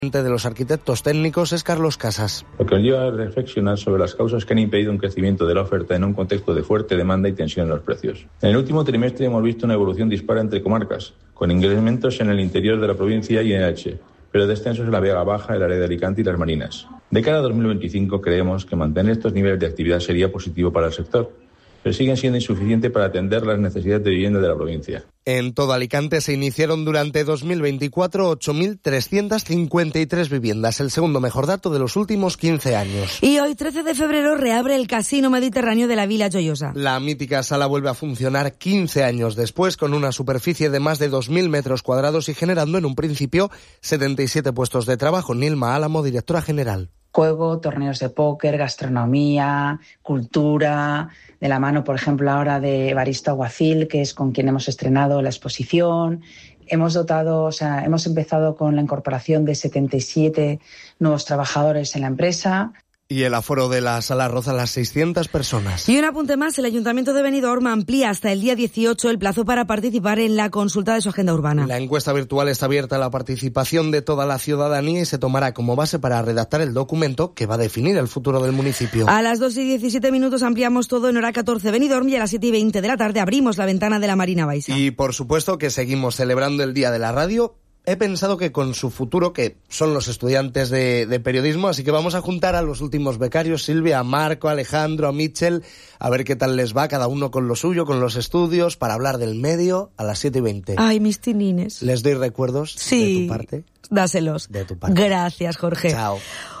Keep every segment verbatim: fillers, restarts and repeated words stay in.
de los arquitectos técnicos es Carlos Casas. Lo que nos lleva a reflexionar sobre las causas que han impedido un crecimiento de la oferta en un contexto de fuerte demanda y tensión en los precios. En el último trimestre hemos visto una evolución dispara entre comarcas, con incrementos en el interior de la provincia y en Elche, pero descensos en la Vega Baja, el área de Alicante y las Marinas. De cara a dos mil veinticinco creemos que mantener estos niveles de actividad sería positivo para el sector, pero siguen siendo insuficientes para atender las necesidades de vivienda de la provincia. En todo Alicante se iniciaron durante dos mil veinticuatro ocho mil trescientas cincuenta y tres viviendas, el segundo mejor dato de los últimos quince años. Y hoy, trece de febrero, reabre el Casino Mediterráneo de la Vila Joyosa. La mítica sala vuelve a funcionar quince años después, con una superficie de más de dos mil metros cuadrados y generando en un principio setenta y siete puestos de trabajo. Nilma Álamo, directora general. Juego, torneos de póker, gastronomía, cultura, de la mano, por ejemplo, ahora de Evaristo Aguacil, que es con quien hemos estrenado la exposición. Hemos dotado, o sea, hemos empezado con la incorporación de setenta y siete nuevos trabajadores en la empresa. Y el aforo de la sala roza las seiscientas personas. Y un apunte más, el Ayuntamiento de Benidorm amplía hasta el día dieciocho el plazo para participar en la consulta de su agenda urbana. La encuesta virtual está abierta a la participación de toda la ciudadanía y se tomará como base para redactar el documento que va a definir el futuro del municipio. A las dos y diecisiete minutos ampliamos todo en hora catorce Benidorm y a las siete y veinte de la tarde abrimos la ventana de la Marina Baixa. Y por supuesto que seguimos celebrando el Día de la Radio. He pensado que con su futuro, que son los estudiantes de, de periodismo, así que vamos a juntar a los últimos becarios, Silvia, a Marco, a Alejandro, a Michel, a ver qué tal les va, cada uno con lo suyo, con los estudios, para hablar del medio a las siete y veinte. Ay, mis tinines. ¿Les doy recuerdos sí, de tu parte? Dáselos. De tu parte. Gracias, Jorge. Chao.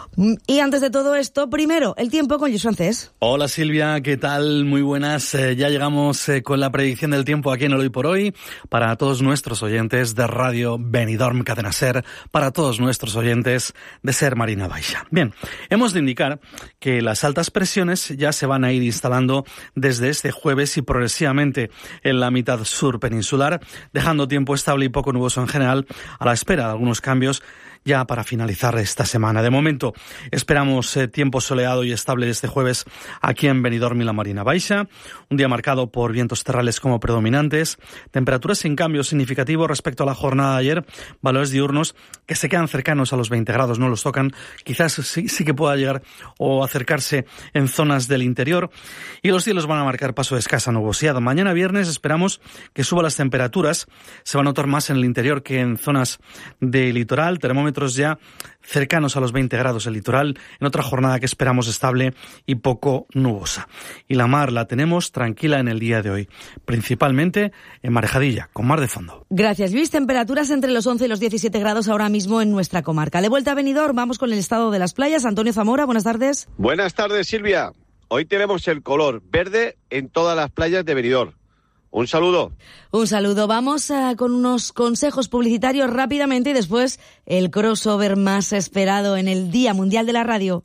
Y antes de todo esto, primero, el tiempo con Luis Francés. Hola Silvia, ¿qué tal? Muy buenas. Eh, ya llegamos eh, con la predicción del tiempo aquí en el Hoy por Hoy para todos nuestros oyentes de Radio Benidorm Cadena Ser, para todos nuestros oyentes de Ser Marina Baixa. Bien, hemos de indicar que las altas presiones ya se van a ir instalando desde este jueves y progresivamente en la mitad sur peninsular, dejando tiempo estable y poco nuboso en general, a la espera de algunos cambios ya para finalizar esta semana. De momento esperamos eh, tiempo soleado y estable este jueves aquí en Benidorm y la Marina Baixa, un día marcado por vientos terrales como predominantes, temperaturas sin cambio significativo respecto a la jornada de ayer, valores diurnos que se quedan cercanos a los veinte grados, no los tocan, quizás sí, sí que pueda llegar o acercarse en zonas del interior, y los cielos van a marcar paso de escasa nubosidad. Mañana viernes esperamos que suban las temperaturas, se va a notar más en el interior que en zonas de litoral, termómetros ya cercanos a los veinte grados el litoral, en otra jornada que esperamos estable y poco nubosa. Y la mar la tenemos tranquila en el día de hoy, principalmente en Marejadilla, con mar de fondo. Gracias, Luis. Temperaturas entre los once y los diecisiete grados ahora mismo en nuestra comarca. De vuelta a Benidorm, vamos con el estado de las playas. Antonio Zamora, buenas tardes. Buenas tardes, Silvia. Hoy tenemos el color verde en todas las playas de Benidorm. Un saludo. Un saludo. Vamos uh, con unos consejos publicitarios rápidamente y después el crossover más esperado en el Día Mundial de la Radio.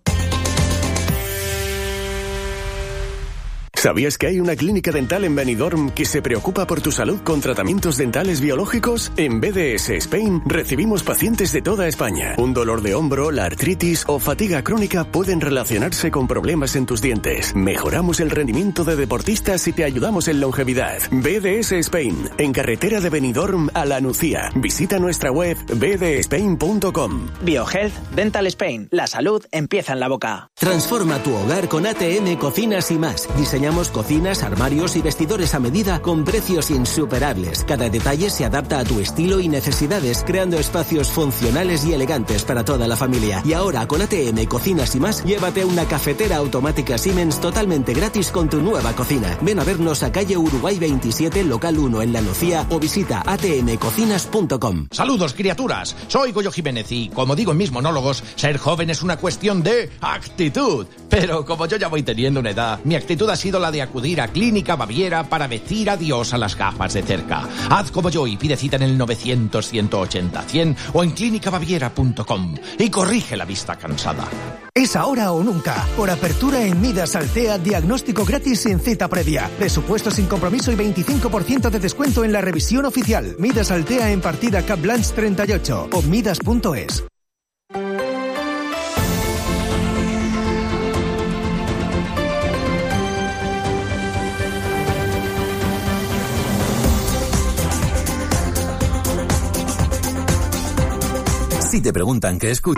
¿Sabías que hay una clínica dental en Benidorm que se preocupa por tu salud con tratamientos dentales biológicos? En B D S Spain recibimos pacientes de toda España. Un dolor de hombro, la artritis o fatiga crónica pueden relacionarse con problemas en tus dientes. Mejoramos el rendimiento de deportistas y te ayudamos en longevidad. B D S Spain, en carretera de Benidorm a La Nucía. Visita nuestra web b d spain punto com. BioHealth Dental Spain. La salud empieza en la boca. Transforma tu hogar con A T M Cocinas y más. Diseñamos cocinas, armarios y vestidores a medida con precios insuperables. Cada detalle se adapta a tu estilo y necesidades, creando espacios funcionales y elegantes para toda la familia. Y ahora con A T M Cocinas y más, llévate una cafetera automática Siemens totalmente gratis con tu nueva cocina. Ven a vernos a calle Uruguay veintisiete, local uno en La Nucía o visita a t m cocinas punto com. Saludos, criaturas. Soy Goyo Jiménez y, como digo en mis monólogos, ser joven es una cuestión de actitud. Pero como yo ya voy teniendo una edad, mi actitud ha sido la de acudir a Clínica Baviera para decir adiós a las gafas de cerca. Haz como yo y pide cita en el novecientos, ciento ochenta, cien o en clínica baviera punto com y corrige la vista cansada. Es ahora o nunca. Por apertura en Midas Altea, diagnóstico gratis sin cita previa. Presupuesto sin compromiso y veinticinco por ciento de descuento en la revisión oficial. Midas Altea en partida Cap Blanche treinta y ocho o midas punto es. Si te preguntan qué escuchas,